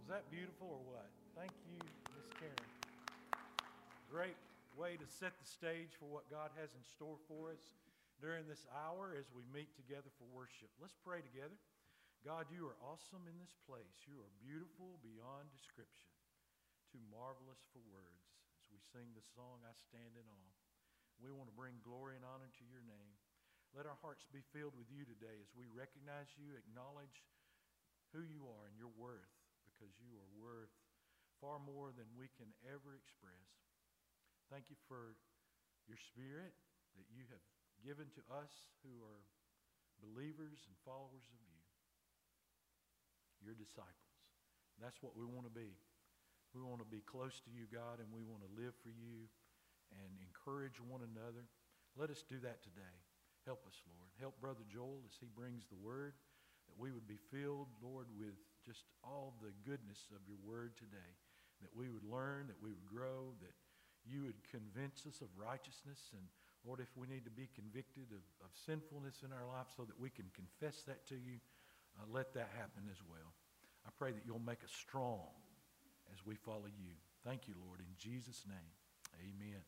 that beautiful or what? Thank you, Miss Karen. Great way to set the stage for what God has in store for us during this hour as we meet together for worship. Let's pray together. God, you are awesome in this place. You are beautiful beyond description, too marvelous for words. As we sing the song, I Stand in Awe, we want to bring glory and honor to your name. Let our hearts be filled with you today as we recognize you, acknowledge who you are and your worth, because you are worth far more than we can ever express. Thank you for your Spirit that you have given to us who are believers and followers of you, your disciples. That's what we want to be. We want to be close to you, God, and we want to live for you and encourage one another. Let us do that today. Help us, Lord. Help Brother Joel as he brings the word, that we would be filled, Lord, with just all the goodness of your word today, that we would learn, that we would grow, that you would convince us of righteousness, and Lord, if we need to be convicted of sinfulness in our life so that we can confess that to you, let that happen as well. I pray that you'll make us strong as we follow you. Thank you, Lord, in Jesus' name. Amen.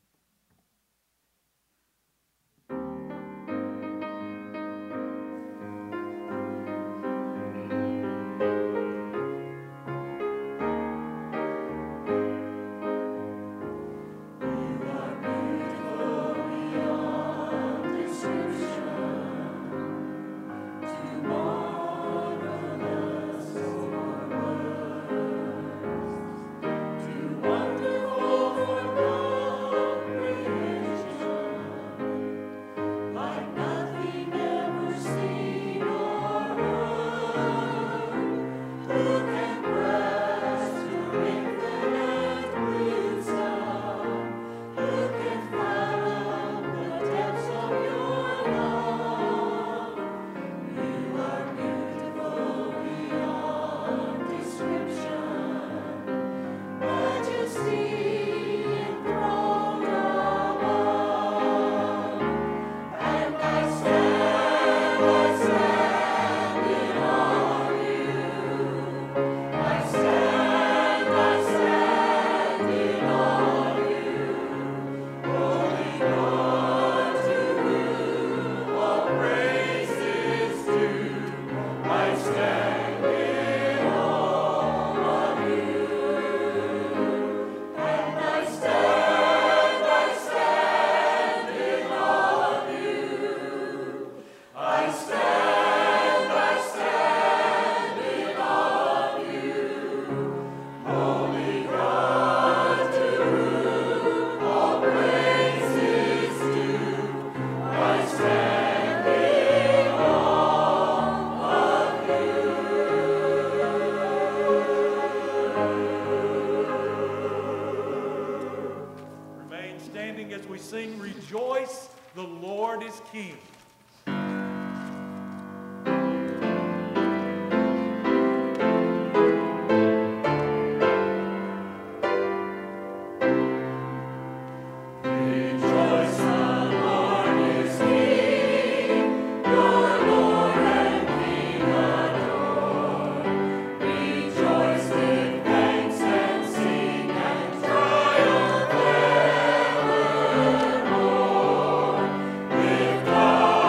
God.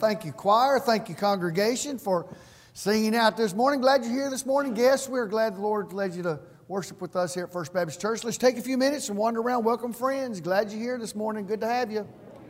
Thank you, choir. Thank you, congregation, for singing out this morning. Glad you're here this morning. Guests, we're glad the Lord led you to worship with us here at First Baptist Church. Let's take a few minutes and wander around. Welcome, friends. Glad you're here this morning. Good to have you.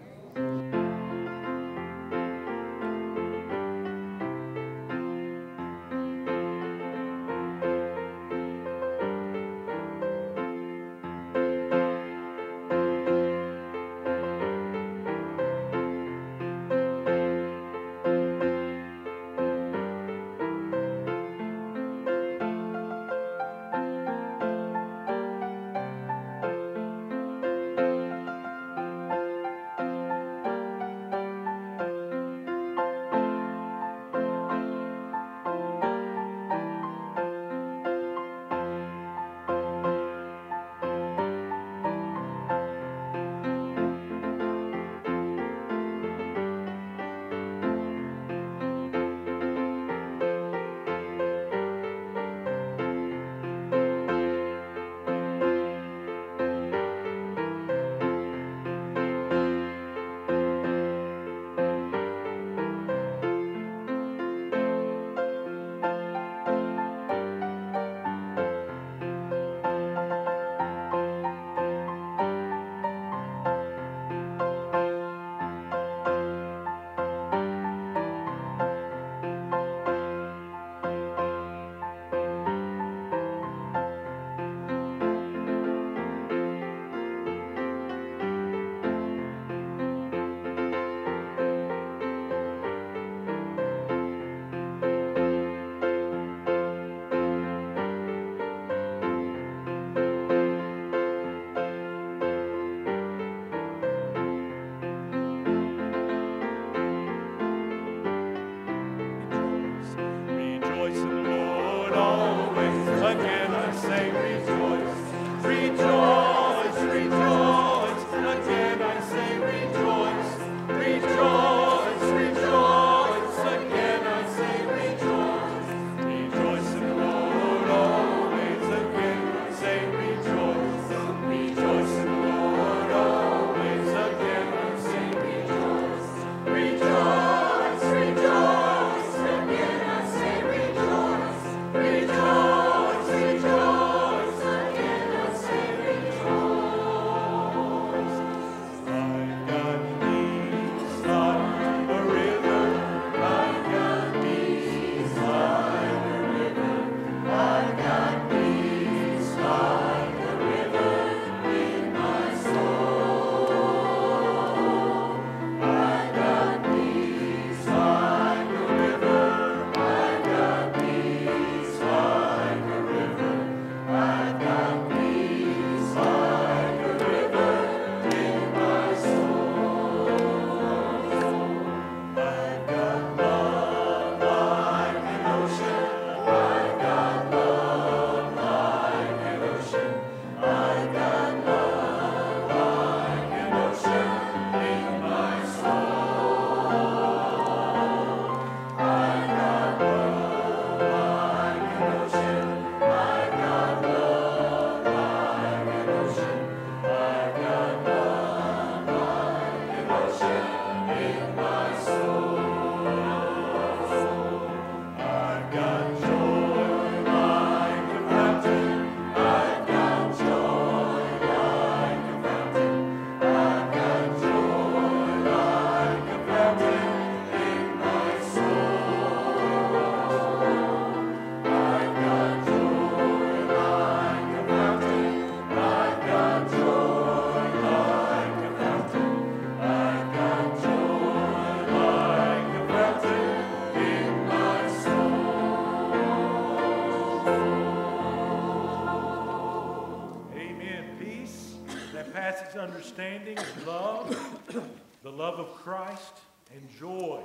Understanding, love, the love of Christ, and joy.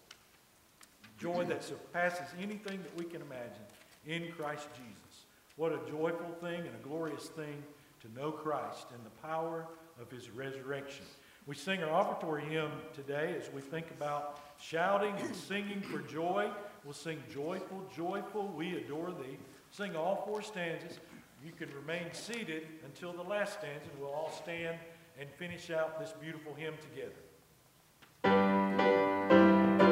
Joy that surpasses anything that we can imagine in Christ Jesus. What a joyful thing and a glorious thing to know Christ and the power of his resurrection. We sing our offertory hymn today as we think about shouting and singing for joy. We'll sing Joyful, Joyful, We Adore Thee. Sing all four stanzas. You can remain seated until the last stanza, and we'll all stand and finish out this beautiful hymn together.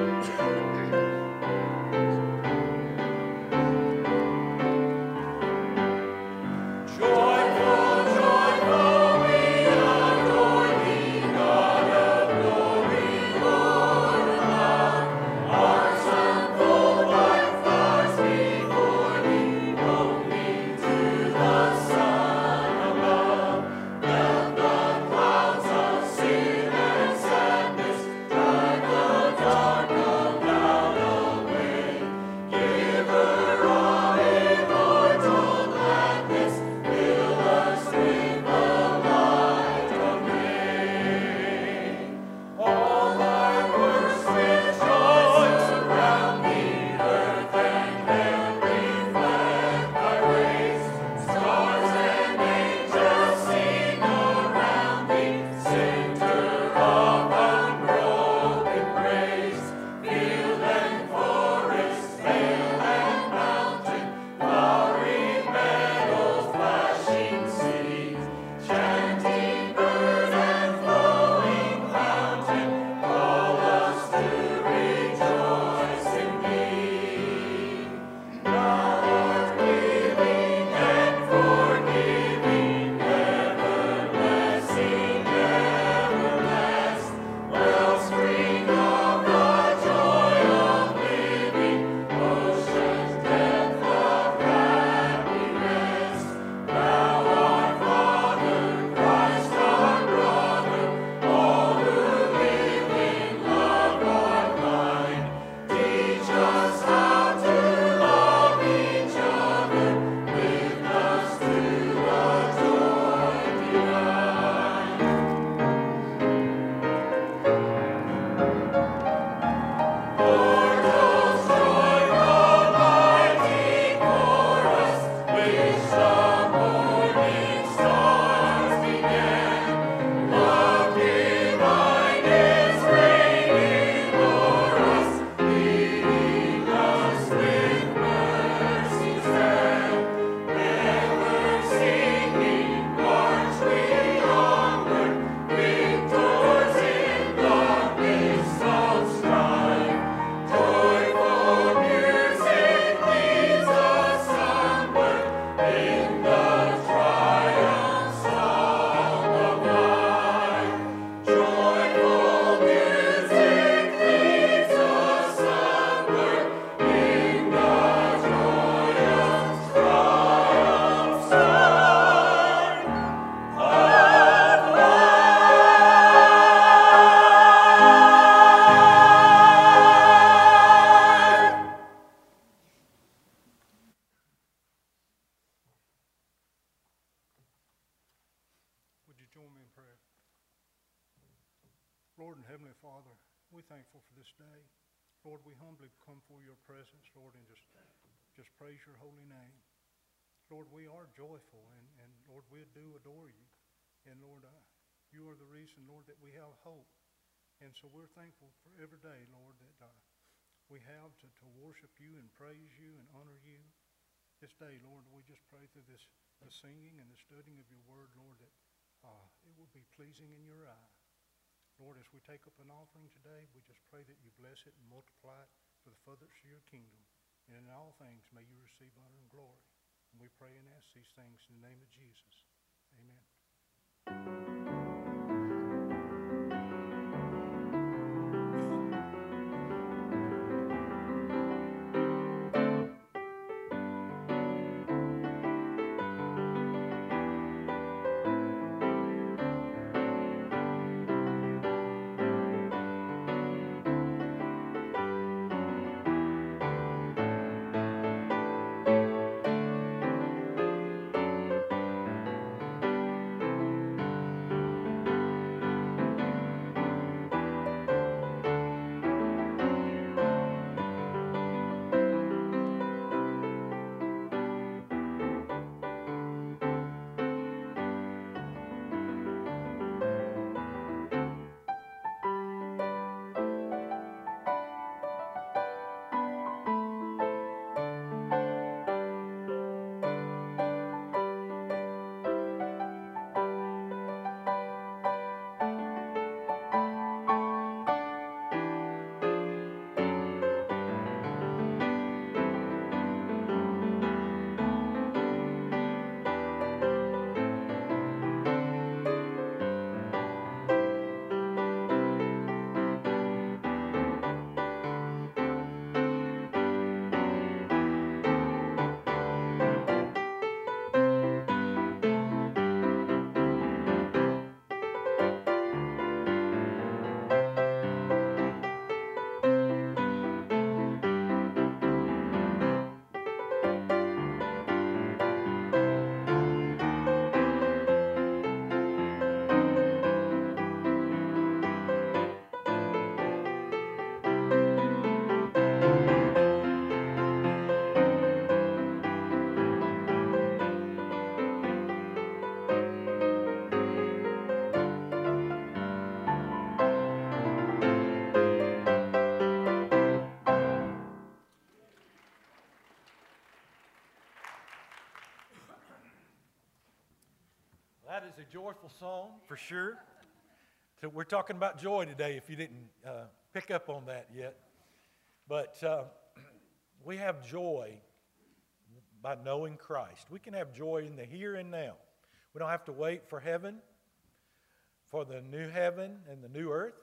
join me in prayer? Lord and Heavenly Father, we're thankful for this day. Lord, we humbly come for your presence, Lord, and just praise your holy name. Lord, we are joyful, and Lord, we do adore you. And Lord, you are the reason, Lord, that we have hope. And so we're thankful for every day, Lord, that we have to worship you and praise you and honor you. This day, Lord, we just pray through the singing and the studying of your word, Lord, that it will be pleasing in your eye. Lord, as we take up an offering today, we just pray that you bless it and multiply it for the furtherance of your kingdom. And in all things, may you receive honor and glory. And we pray and ask these things in the name of Jesus. Amen. That is a joyful song for sure. So we're talking about joy today, if you didn't pick up on that yet. But we have joy by knowing Christ. We can have joy in the here and now. We don't have to wait for heaven, for the new heaven and the new earth.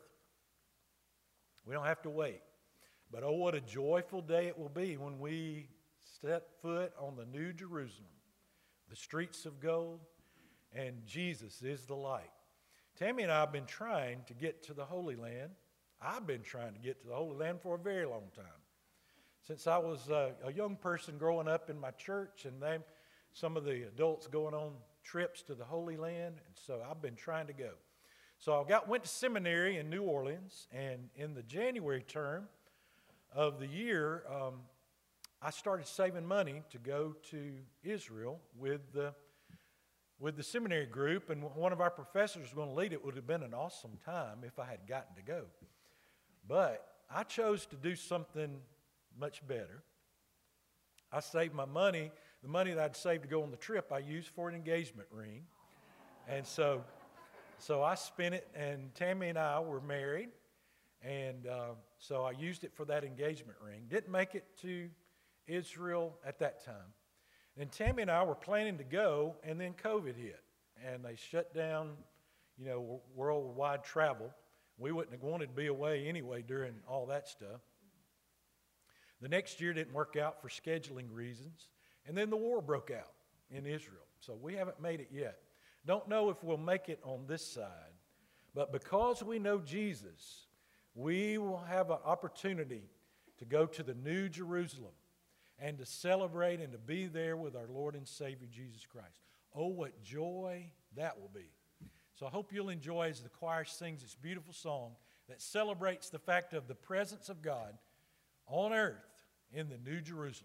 We don't have to wait. But oh, what a joyful day it will be when we set foot on the new Jerusalem, the streets of gold, and Jesus is the light. Tammy and I have been trying to get to the Holy Land. I've been trying to get to the Holy Land for a very long time. Since I was a young person growing up in my church, and some of the adults going on trips to the Holy Land, and so I've been trying to go. So I went to seminary in New Orleans, and in the January term of the year, I started saving money to go to Israel with the seminary group, and one of our professors was going to lead it. It would have been an awesome time if I had gotten to go. But I chose to do something much better. I saved my money. The money that I'd saved to go on the trip, I used for an engagement ring. And so I spent it, and Tammy and I were married, and so I used it for that engagement ring. Didn't make it to Israel at that time. And Tammy and I were planning to go, and then COVID hit, and they shut down, worldwide travel. We wouldn't have wanted to be away anyway during all that stuff. The next year didn't work out for scheduling reasons, and then the war broke out in Israel. So we haven't made it yet. Don't know if we'll make it on this side, but because we know Jesus, we will have an opportunity to go to the New Jerusalem and to celebrate and to be there with our Lord and Savior Jesus Christ. Oh, what joy that will be. So I hope you'll enjoy as the choir sings this beautiful song that celebrates the fact of the presence of God on earth in the New Jerusalem.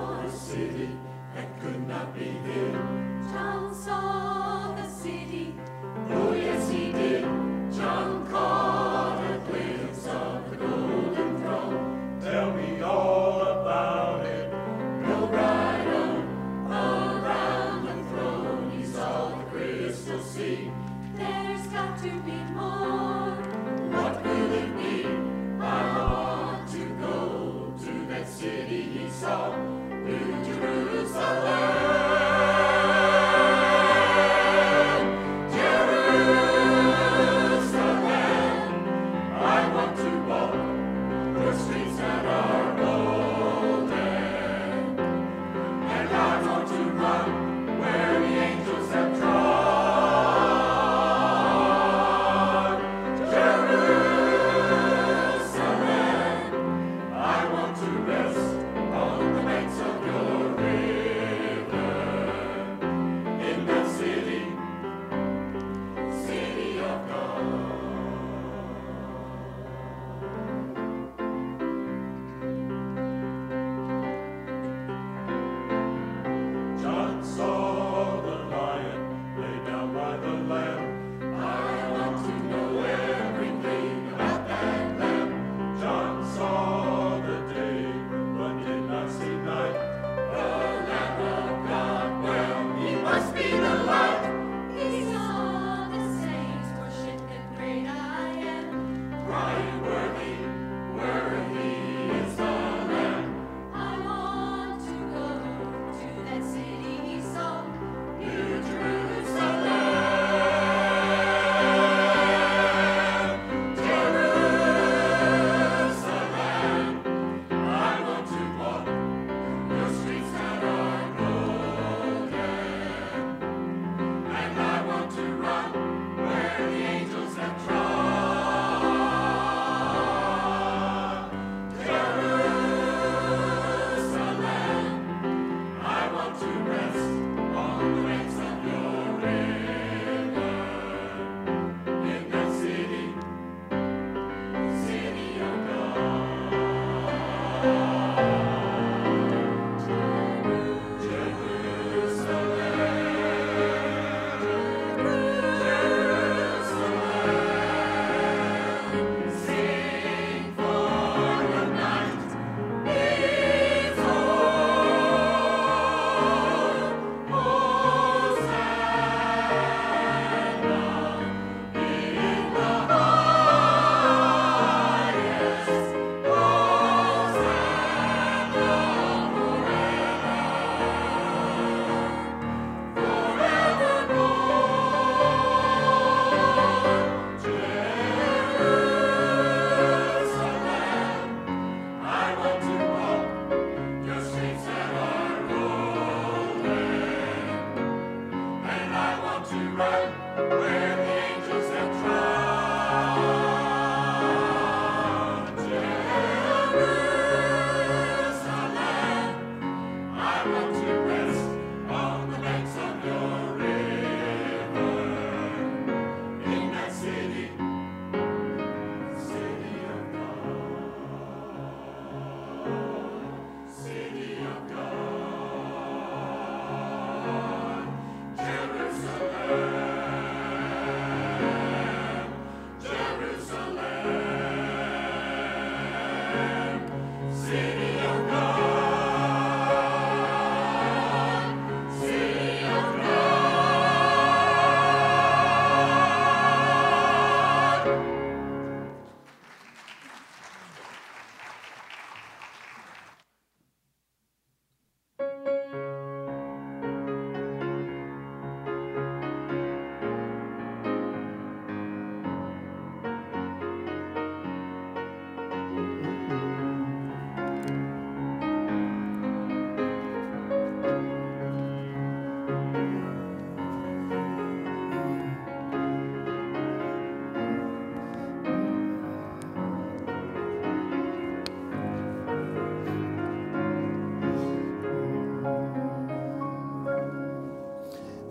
John saw the city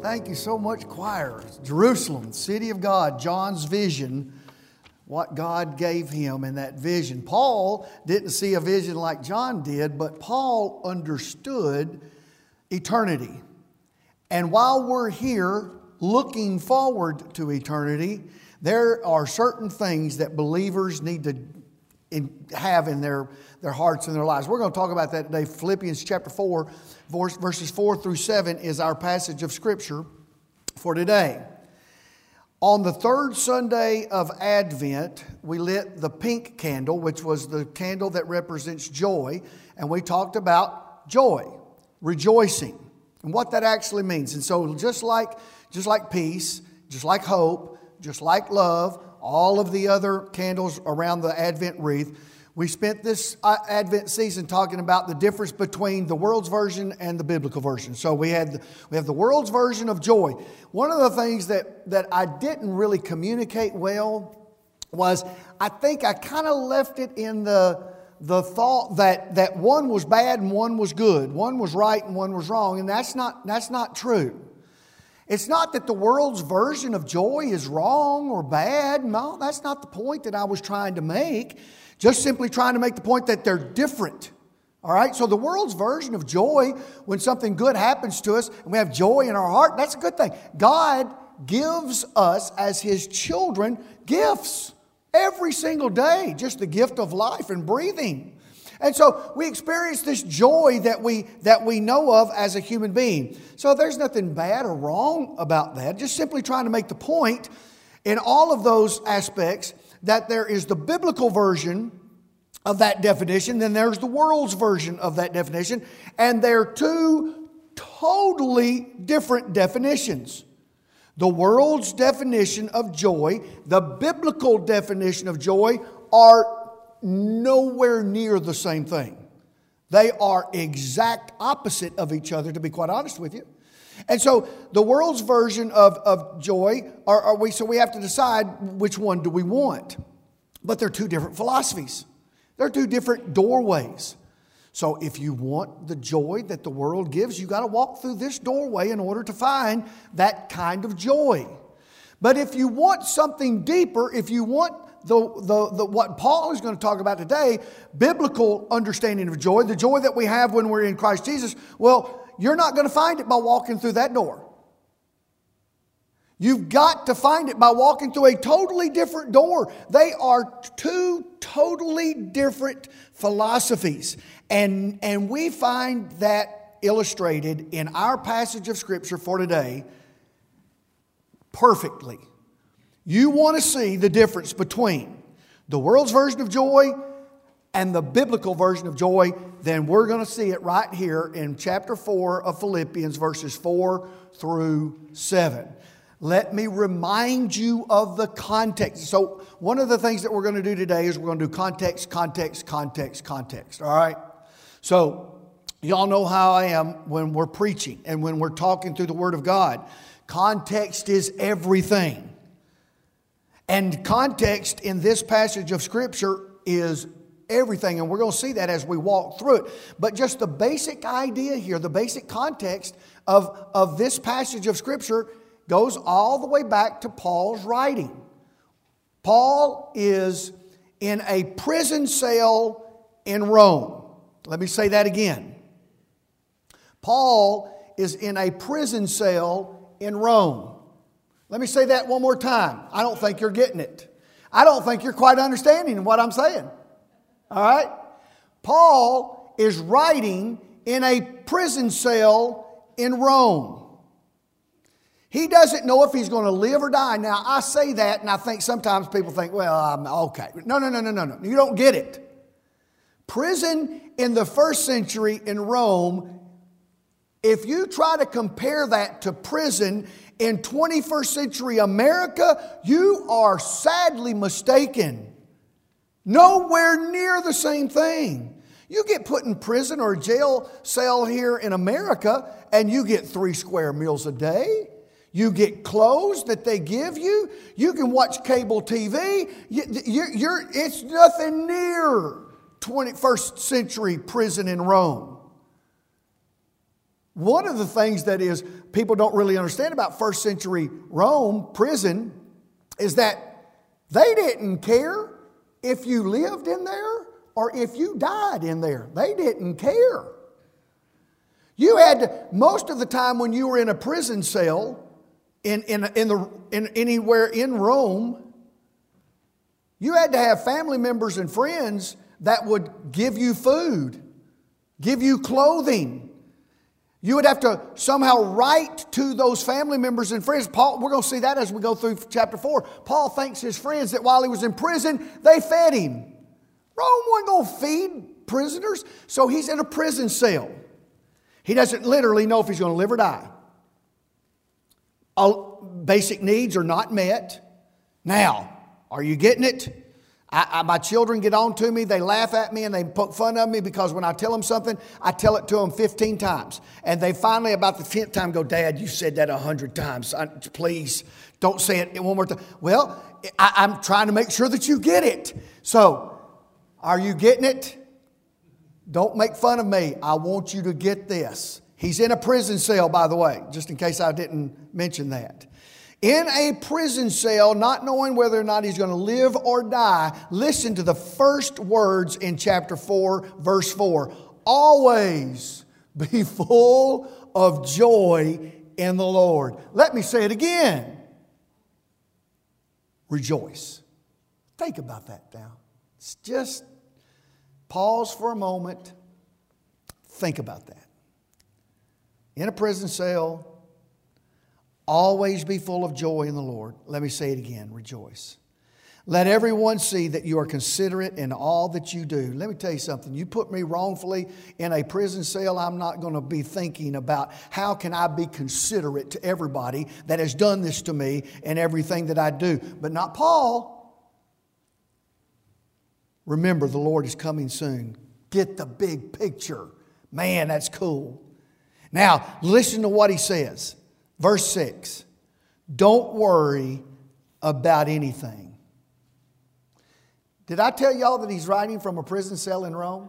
Thank you so much, choir. Jerusalem, city of God, John's vision, what God gave him in that vision. Paul didn't see a vision like John did, but Paul understood eternity. And while we're here looking forward to eternity, there are certain things that believers need to have in their hearts and their lives. We're going to talk about that today. Philippians chapter 4, verses 4 through 7 is our passage of Scripture for today. On the third Sunday of Advent, we lit the pink candle, which was the candle that represents joy, and we talked about joy, rejoicing, and what that actually means. And so just like peace, just like hope, just like love, all of the other candles around the Advent wreath, we spent this Advent season talking about the difference between the world's version and the biblical version. So we have the world's version of joy. One of the things that I didn't really communicate well was I think I kind of left it in the thought that one was bad and one was good, one was right and one was wrong, and that's not true. It's not that the world's version of joy is wrong or bad. No, that's not the point that I was trying to make. Just simply trying to make the point that they're different. All right? So the world's version of joy, when something good happens to us and we have joy in our heart, that's a good thing. God gives us, as His children, gifts every single day. Just the gift of life and breathing. And so we experience this joy that we know of as a human being. So there's nothing bad or wrong about that. Just simply trying to make the point in all of those aspects that there is the biblical version of that definition, then there's the world's version of that definition, and they're two totally different definitions. The world's definition of joy, the biblical definition of joy, are nowhere near the same thing. They are exact opposite of each other, to be quite honest with you. And so the world's version of joy, so we have to decide which one do we want. But they're two different philosophies. They're two different doorways. So if you want the joy that the world gives, you got to walk through this doorway in order to find that kind of joy. But if you want something deeper, if you want the what Paul is going to talk about today, biblical understanding of joy, the joy that we have when we're in Christ Jesus, well, you're not going to find it by walking through that door. You've got to find it by walking through a totally different door. They are two totally different philosophies. And we find that illustrated in our passage of Scripture for today perfectly. You want to see the difference between the world's version of joy and the biblical version of joy, then we're going to see it right here in chapter 4 of Philippians, verses 4 through 7. Let me remind you of the context. So one of the things that we're going to do today is we're going to do context. All right? So y'all know how I am when we're preaching and when we're talking through the Word of God. Context is everything. And context in this passage of Scripture is everything. And we're going to see that as we walk through it. But just the basic idea here, the basic context of this passage of Scripture goes all the way back to Paul's writing. Paul is in a prison cell in Rome. Let me say that again. Paul is in a prison cell in Rome. Let me say that one more time. I don't think you're getting it. I don't think you're quite understanding what I'm saying. All right? Paul is writing in a prison cell in Rome. He doesn't know if he's going to live or die. Now, I say that, and I think sometimes people think, well, I'm okay. No. You don't get it. Prison in the first century in Rome, if you try to compare that to prison in 21st century America, you are sadly mistaken. Nowhere near the same thing. You get put in prison or jail cell here in America, and you get 3 square meals a day. You get clothes that they give you. You can watch cable TV. It's nothing near 21st century prison in Rome. One of the things that is people don't really understand about first century Rome prison is that they didn't care if you lived in there or if you died in there. They didn't care. You had to, most of the time when you were in a prison cell in anywhere in Rome, you had to have family members and friends that would give you food, give you clothing. You would have to somehow write to those family members and friends. Paul, we're going to see that as we go through chapter 4. Paul thanks his friends that while he was in prison, they fed him. Rome wasn't going to feed prisoners, so he's in a prison cell. He doesn't literally know if he's going to live or die. All basic needs are not met. Now, are you getting it? My children get on to me, they laugh at me, and they poke fun of me because when I tell them something, I tell it to them 15 times. And they finally, about the 10th time, go, Dad, you said that 100 times. Please, don't say it one more time. Well, I'm trying to make sure that you get it. So, are you getting it? Don't make fun of me. I want you to get this. He's in a prison cell, by the way, just in case I didn't mention that. In a prison cell, not knowing whether or not he's going to live or die, listen to the first words in chapter 4, verse 4. Always be full of joy in the Lord. Let me say it again. Rejoice. Think about that now. It's just pause for a moment. Think about that. In a prison cell, always be full of joy in the Lord. Let me say it again. Rejoice. Let everyone see that you are considerate in all that you do. Let me tell you something. You put me wrongfully in a prison cell, I'm not going to be thinking about how can I be considerate to everybody that has done this to me and everything that I do. But not Paul. Remember, the Lord is coming soon. Get the big picture. Man, that's cool. Now, listen to what he says. Verse 6, don't worry about anything. Did I tell y'all that he's writing from a prison cell in Rome?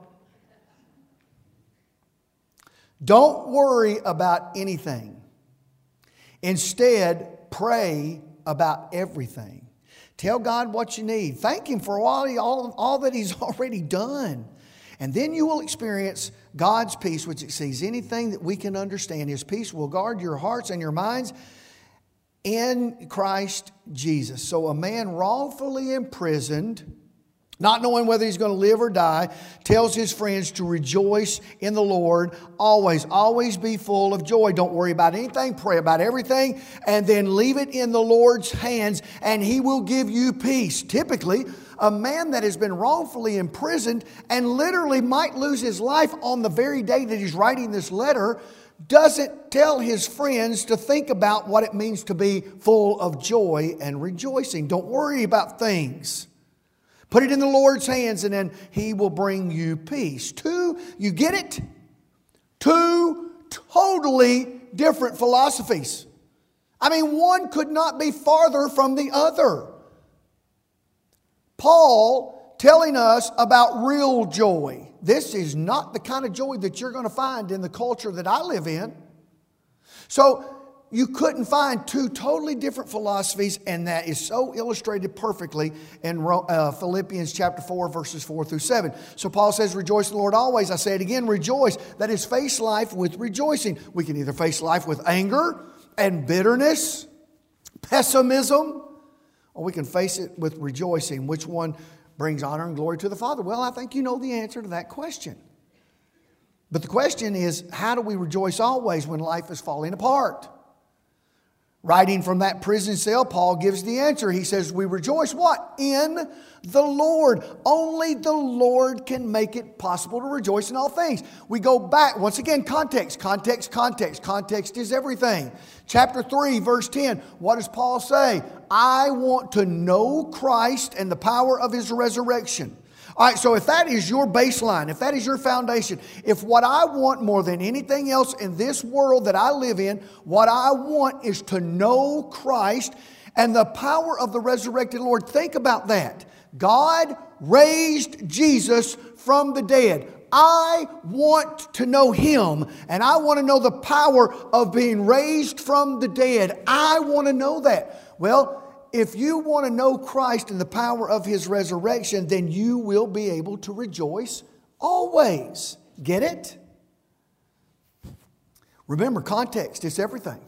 Don't worry about anything. Instead, pray about everything. Tell God what you need. Thank Him for all that He's already done. And then you will experience God's peace, which exceeds anything that we can understand. His peace will guard your hearts and your minds in Christ Jesus. So a man wrongfully imprisoned, not knowing whether he's going to live or die, tells his friends to rejoice in the Lord. Always be full of joy. Don't worry about anything. Pray about everything. And then leave it in the Lord's hands, and He will give you peace. Typically, a man that has been wrongfully imprisoned and literally might lose his life on the very day that he's writing this letter doesn't tell his friends to think about what it means to be full of joy and rejoicing. Don't worry about things. Put it in the Lord's hands, and then He will bring you peace. You get it? Two totally different philosophies. I mean, one could not be farther from the other. Paul telling us about real joy. This is not the kind of joy that you're going to find in the culture that I live in. So you couldn't find two totally different philosophies, and that is so illustrated perfectly in Philippians chapter 4, verses 4 through 7. So Paul says, rejoice in the Lord always. I say it again, rejoice. That is, face life with rejoicing. We can either face life with anger and bitterness, pessimism, or we can face it with rejoicing. Which one brings honor and glory to the Father? Well, I think you know the answer to that question. But the question is, how do we rejoice always when life is falling apart? Writing from that prison cell, Paul gives the answer. He says, we rejoice what? In the Lord. Only the Lord can make it possible to rejoice in all things. We go back, once again, context. Context is everything. Chapter 3, verse 10. What does Paul say? I want to know Christ and the power of His resurrection. All right, so if that is your baseline, if that is your foundation, if what I want more than anything else in this world that I live in, what I want is to know Christ and the power of the resurrected Lord. Think about that. God raised Jesus from the dead. I want to know Him, and I want to know the power of being raised from the dead. I want to know that. Well, if you want to know Christ and the power of His resurrection, then you will be able to rejoice always. Get it? Remember, context is everything.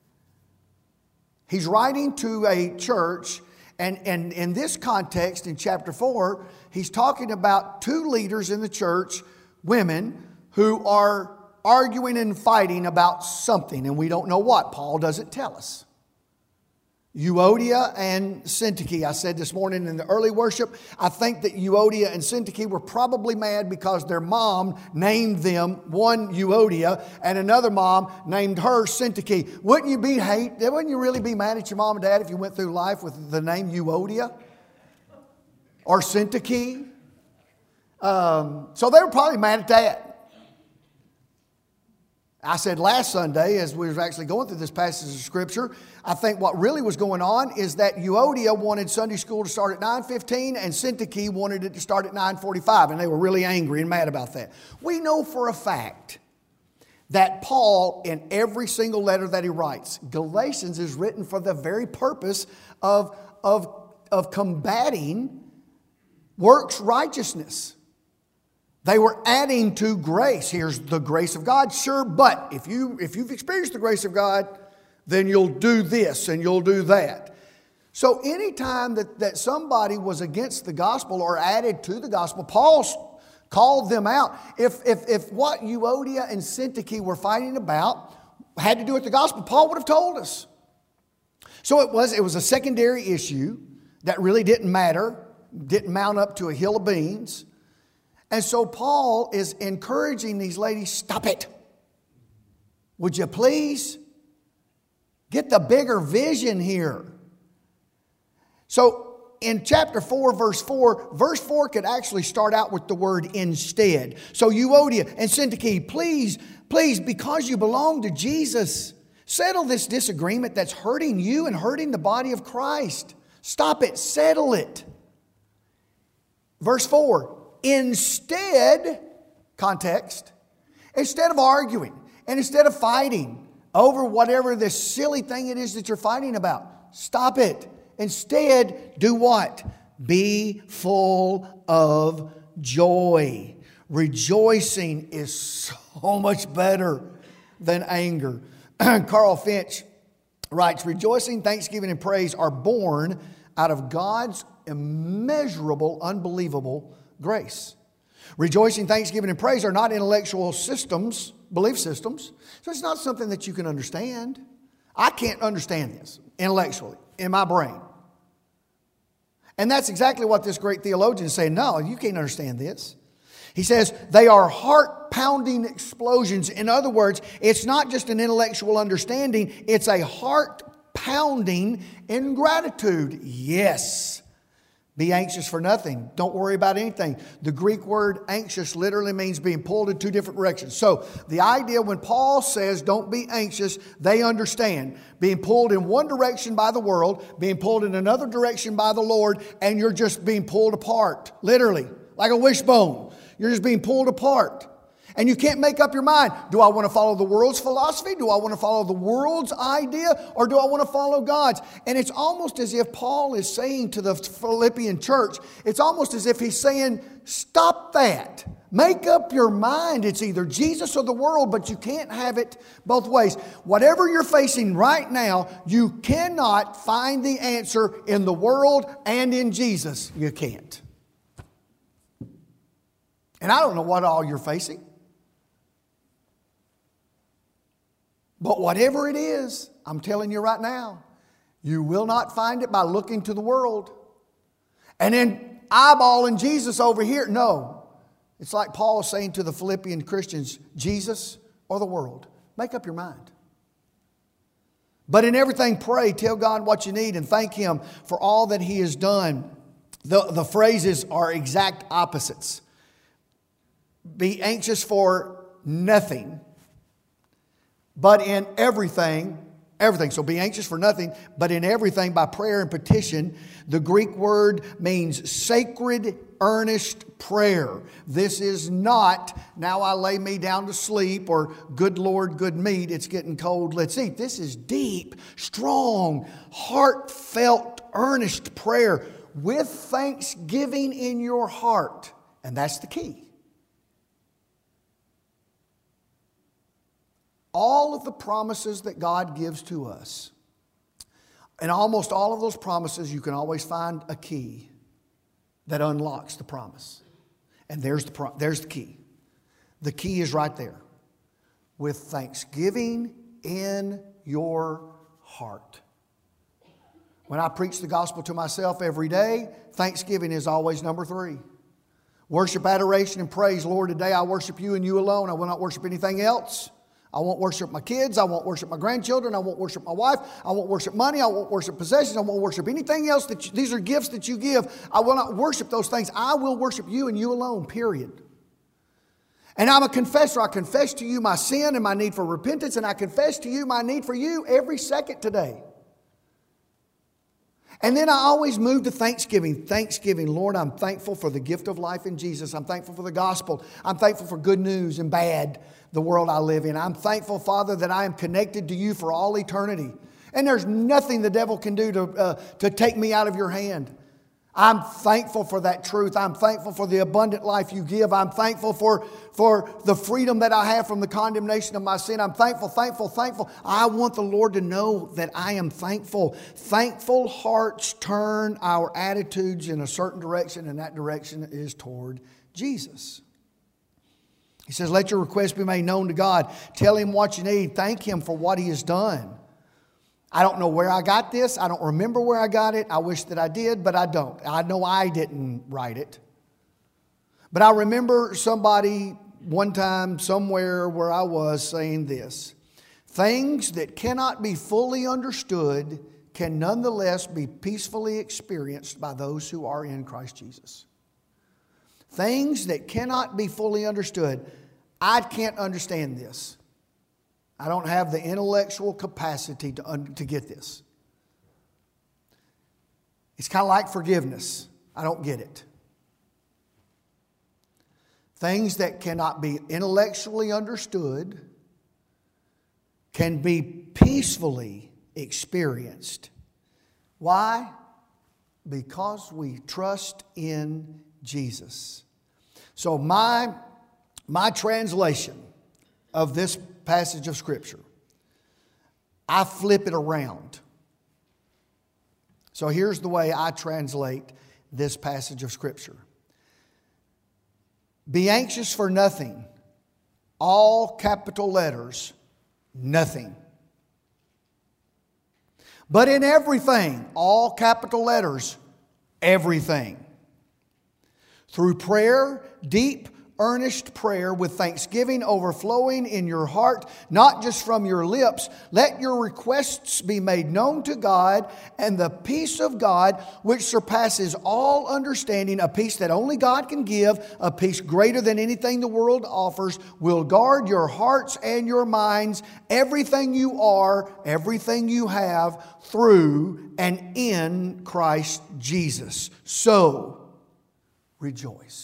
He's writing to a church, and in this context, in chapter 4, he's talking about two leaders in the church, women, who are arguing and fighting about something, and we don't know what. Paul doesn't tell us. Euodia and Syntyche. I said this morning in the early worship, I think that Euodia and Syntyche were probably mad because their mom named them, one Euodia and another mom named her Syntyche. Wouldn't you really be mad at your mom and dad if you went through life with the name Euodia or Syntyche? So they were probably mad at that. I said last Sunday, as we were actually going through this passage of Scripture, I think what really was going on is that Euodia wanted Sunday school to start at 9:15 and Syntyche wanted it to start at 9:45, and they were really angry and mad about that. We know for a fact that Paul, in every single letter that he writes, Galatians is written for the very purpose of combating works righteousness. They were adding to grace. Here's the grace of God, sure, but if you've experienced the grace of God, then you'll do this and you'll do that. So anytime that somebody was against the gospel or added to the gospel, Paul called them out. If what Euodia and Syntyche were fighting about had to do with the gospel, Paul would have told us. So it was a secondary issue that really didn't matter, didn't mount up to a hill of beans. And so Paul is encouraging these ladies, stop it. Would you please get the bigger vision here? So in chapter 4, verse 4 could actually start out with the word instead. So Euodia and Syntyche, please, because you belong to Jesus, settle this disagreement that's hurting you and hurting the body of Christ. Stop it, settle it. Verse 4. Instead, context, instead of arguing and instead of fighting over whatever this silly thing it is that you're fighting about, stop it. Instead, do what? Be full of joy. Rejoicing is so much better than anger. Carl Finch writes, rejoicing, thanksgiving, and praise are born out of God's immeasurable, unbelievable grace. Rejoicing, thanksgiving, and praise are not intellectual systems, belief systems. So it's not something that you can understand. I can't understand this intellectually in my brain. And that's exactly what this great theologian is saying. No, you can't understand this. He says they are heart-pounding explosions. In other words, it's not just an intellectual understanding, it's a heart-pounding ingratitude. Yes. Be anxious for nothing. Don't worry about anything. The Greek word anxious literally means being pulled in two different directions. So the idea when Paul says don't be anxious, they understand. Being pulled in one direction by the world, being pulled in another direction by the Lord, and you're just being pulled apart. Literally, like a wishbone. You're just being pulled apart. And you can't make up your mind. Do I want to follow the world's philosophy? Do I want to follow the world's idea? Or do I want to follow God's? And it's almost as if Paul is saying to the Philippian church, it's almost as if he's saying, stop that. Make up your mind. It's either Jesus or the world, but you can't have it both ways. Whatever you're facing right now, you cannot find the answer in the world and in Jesus. You can't. And I don't know what all you're facing. But whatever it is, I'm telling you right now, you will not find it by looking to the world and then eyeballing Jesus over here. No. It's like Paul is saying to the Philippian Christians, Jesus or the world. Make up your mind. But in everything, pray, tell God what you need, and thank Him for all that He has done. The phrases are exact opposites. Be anxious for nothing. But in everything. So be anxious for nothing, but in everything by prayer and petition. The Greek word means sacred earnest prayer. This is not, now I lay me down to sleep, or good Lord, good meat, it's getting cold, let's eat. This is deep, strong, heartfelt, earnest prayer with thanksgiving in your heart. And that's the key. All of the promises that God gives to us, and almost all of those promises, you can always find a key that unlocks the promise. And there's the key. The key is right there. With thanksgiving in your heart. When I preach the gospel to myself every day, thanksgiving is always number 3. Worship, adoration, and praise. Lord, today I worship you and you alone. I will not worship anything else. I won't worship my kids. I won't worship my grandchildren. I won't worship my wife. I won't worship money. I won't worship possessions. I won't worship anything else. These are gifts that you give. I will not worship those things. I will worship you and you alone, period. And I'm a confessor. I confess to you my sin and my need for repentance, and I confess to you my need for you every second today. And then I always move to thanksgiving. Thanksgiving. Lord, I'm thankful for the gift of life in Jesus. I'm thankful for the gospel. I'm thankful for good news and bad, the world I live in. I'm thankful, Father, that I am connected to you for all eternity. And there's nothing the devil can do to take me out of your hand. I'm thankful for that truth. I'm thankful for the abundant life you give. I'm thankful for the freedom that I have from the condemnation of my sin. I'm thankful. I want the Lord to know that I am thankful. Thankful hearts turn our attitudes in a certain direction, and that direction is toward Jesus. He says, let your request be made known to God. Tell Him what you need. Thank Him for what He has done. I don't know where I got this. I don't remember where I got it. I wish that I did, but I don't. I know I didn't write it. But I remember somebody one time somewhere where I was saying this. Things that cannot be fully understood can nonetheless be peacefully experienced by those who are in Christ Jesus. Things that cannot be fully understood. I can't understand this. I don't have the intellectual capacity to get this. It's kind of like forgiveness. I don't get it. Things that cannot be intellectually understood can be peacefully experienced. Why? Because we trust in Jesus. So my translation of this passage of Scripture, I flip it around. So here's the way I translate this passage of Scripture. Be anxious for nothing. All capital letters, nothing. But in everything, all capital letters, everything. Through prayer, deep, earnest prayer with thanksgiving overflowing in your heart, not just from your lips. Let your requests be made known to God, and the peace of God, which surpasses all understanding, a peace that only God can give, a peace greater than anything the world offers, will guard your hearts and your minds, everything you are, everything you have, through and in Christ Jesus. So, rejoice.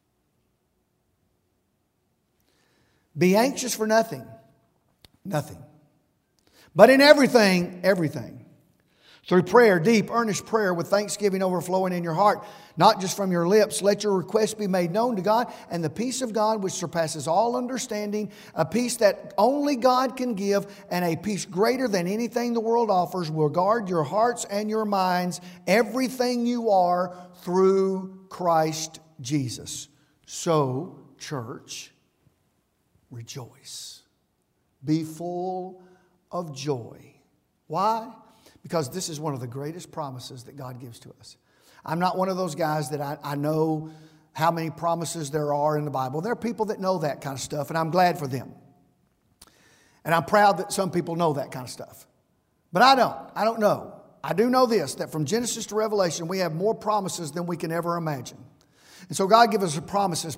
Be anxious for nothing. Nothing. But in everything, everything. Through prayer, deep, earnest prayer with thanksgiving overflowing in your heart, not just from your lips, let your requests be made known to God, and the peace of God which surpasses all understanding, a peace that only God can give, and a peace greater than anything the world offers, will guard your hearts and your minds, everything you are, through Christ Jesus. So, church, rejoice. Be full of joy. Why? Because this is one of the greatest promises that God gives to us. I'm not one of those guys that I know how many promises there are in the Bible. There are people that know that kind of stuff, and I'm glad for them. And I'm proud that some people know that kind of stuff. But I don't. I don't know. I do know this, that from Genesis to Revelation, we have more promises than we can ever imagine. And so God gives us promises.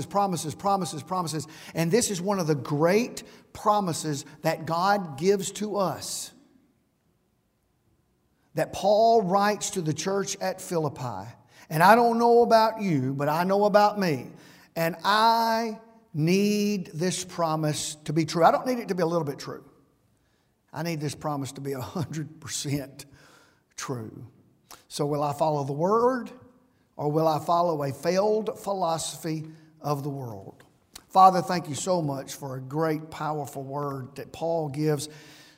And this is one of the great promises that God gives to us, that Paul writes to the church at Philippi. And I don't know about you, but I know about me. And I need this promise to be true. I don't need it to be a little bit true. I need this promise to be 100% true. So will I follow the Word, or will I follow a failed philosophy of the world? Father, thank you so much for a great, powerful word that Paul gives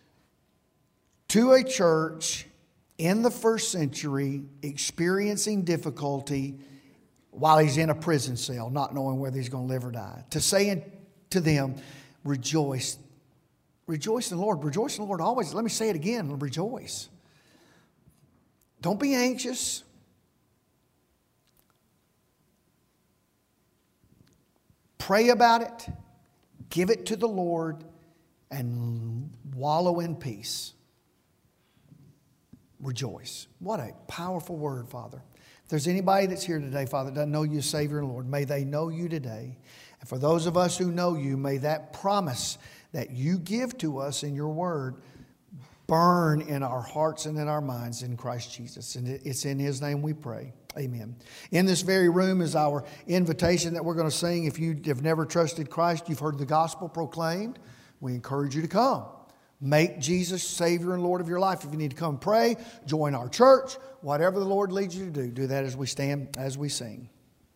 to a church in the first century experiencing difficulty while he's in a prison cell, not knowing whether he's going to live or die. To say to them, rejoice. Rejoice in the Lord. Rejoice in the Lord always. Let me say it again. Rejoice. Don't be anxious. Pray about it. Give it to the Lord and wallow in peace. Rejoice. What a powerful word, Father. If there's anybody that's here today, Father, that doesn't know you as Savior and Lord, may they know you today. And for those of us who know you, may that promise that you give to us in your word burn in our hearts and in our minds in Christ Jesus. And it's in His name we pray. Amen. In this very room is our invitation that we're going to sing. If you have never trusted Christ, you've heard the gospel proclaimed, we encourage you to come. Make Jesus Savior and Lord of your life. If you need to come pray, join our church, whatever the Lord leads you to do that as we stand, as we sing.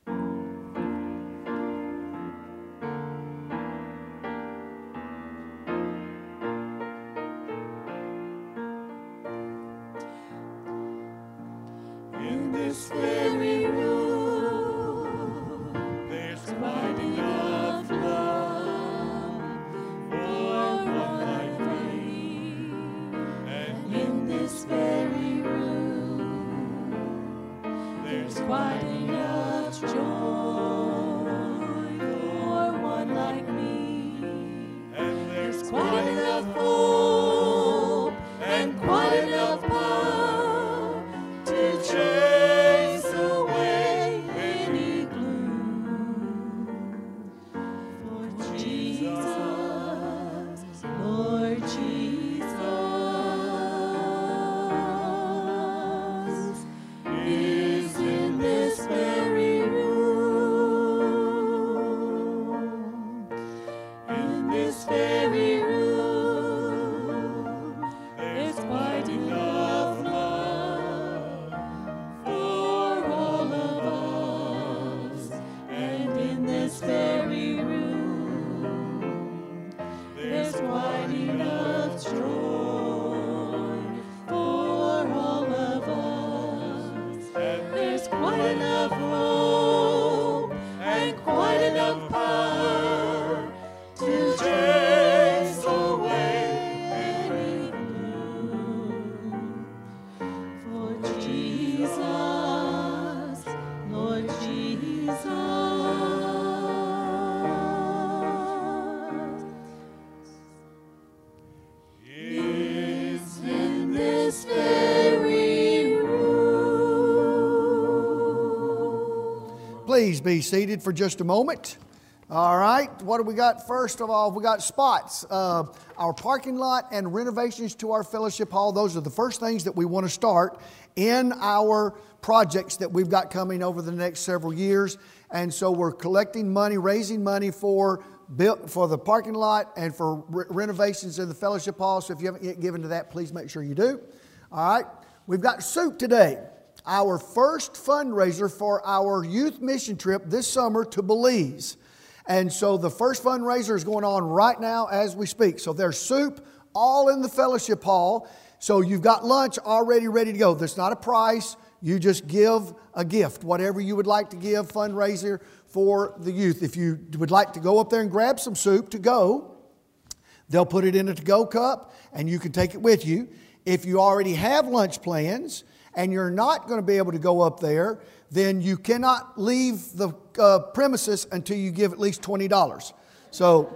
Please be seated for just a moment. All right, what do we got? First of all, we got spots. Our parking lot and renovations to our fellowship hall. Those are the first things that we want to start in our projects that we've got coming over the next several years. And so we're collecting money, raising money for the parking lot and for renovations in the fellowship hall. So if you haven't yet given to that, please make sure you do. All right, we've got soup today. Our first fundraiser for our youth mission trip this summer to Belize. And so the first fundraiser is going on right now as we speak. So there's soup all in the fellowship hall. So you've got lunch already ready to go. There's not a price. You just give a gift, whatever you would like to give, fundraiser for the youth. If you would like to go up there and grab some soup to go, they'll put it in a to-go cup and you can take it with you. If you already have lunch plans and you're not going to be able to go up there, then you cannot leave the premises until you give at least $20. So,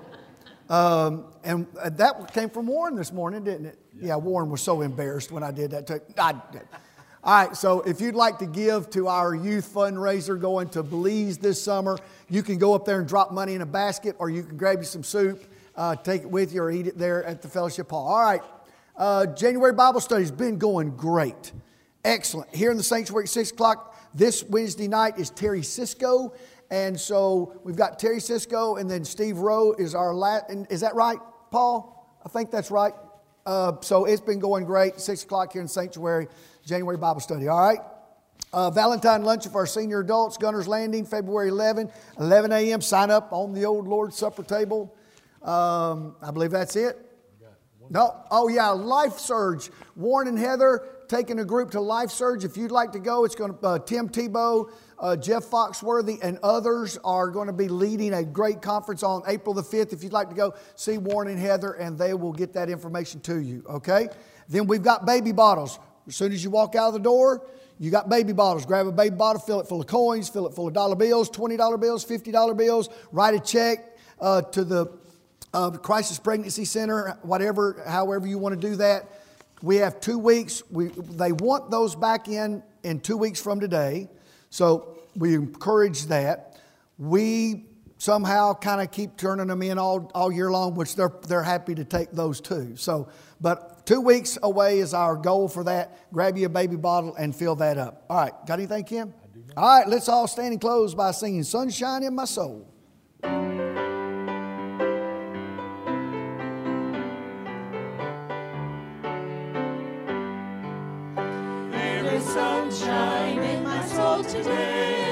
and that came from Warren this morning, didn't it? Yeah, Warren was so embarrassed when I did that. All right, so if you'd like to give to our youth fundraiser going to Belize this summer, you can go up there and drop money in a basket, or you can grab you some soup, take it with you, or eat it there at the fellowship hall. All right, January Bible study has been going great. Excellent. Here in the sanctuary at 6 o'clock, This Wednesday night is Terry Cisco. And so we've got Terry Cisco, and then Steve Rowe is our last. Is that right, Paul? I think that's right. So it's been going great. 6 o'clock here in Sanctuary, January Bible study. All right. Valentine luncheon for our senior adults, Gunner's Landing, February 11 a.m. Sign up on the old Lord's Supper table. I believe that's it. No. Oh, yeah, Life Surge. Warren and Heather taking a group to Life Surge. If you'd like to go, it's going to Tim Tebow, Jeff Foxworthy, and others are going to be leading a great conference on April the 5th. If you'd like to go, see Warren and Heather, and they will get that information to you, okay? Then we've got baby bottles. As soon as you walk out of the door, you got baby bottles. Grab a baby bottle, fill it full of coins, fill it full of dollar bills, $20 bills, $50 bills. Write a check to the Crisis Pregnancy Center, whatever, however you want to do that. We have 2 weeks. They want those back in 2 weeks from today. So we encourage that. We somehow kind of keep turning them in all year long, which they're happy to take those too. So, but 2 weeks away is our goal for that. Grab you a baby bottle and fill that up. All right, got anything, Kim? I do not. All right, let's all stand and close by singing "Sunshine in My Soul." There is sunshine in my soul today.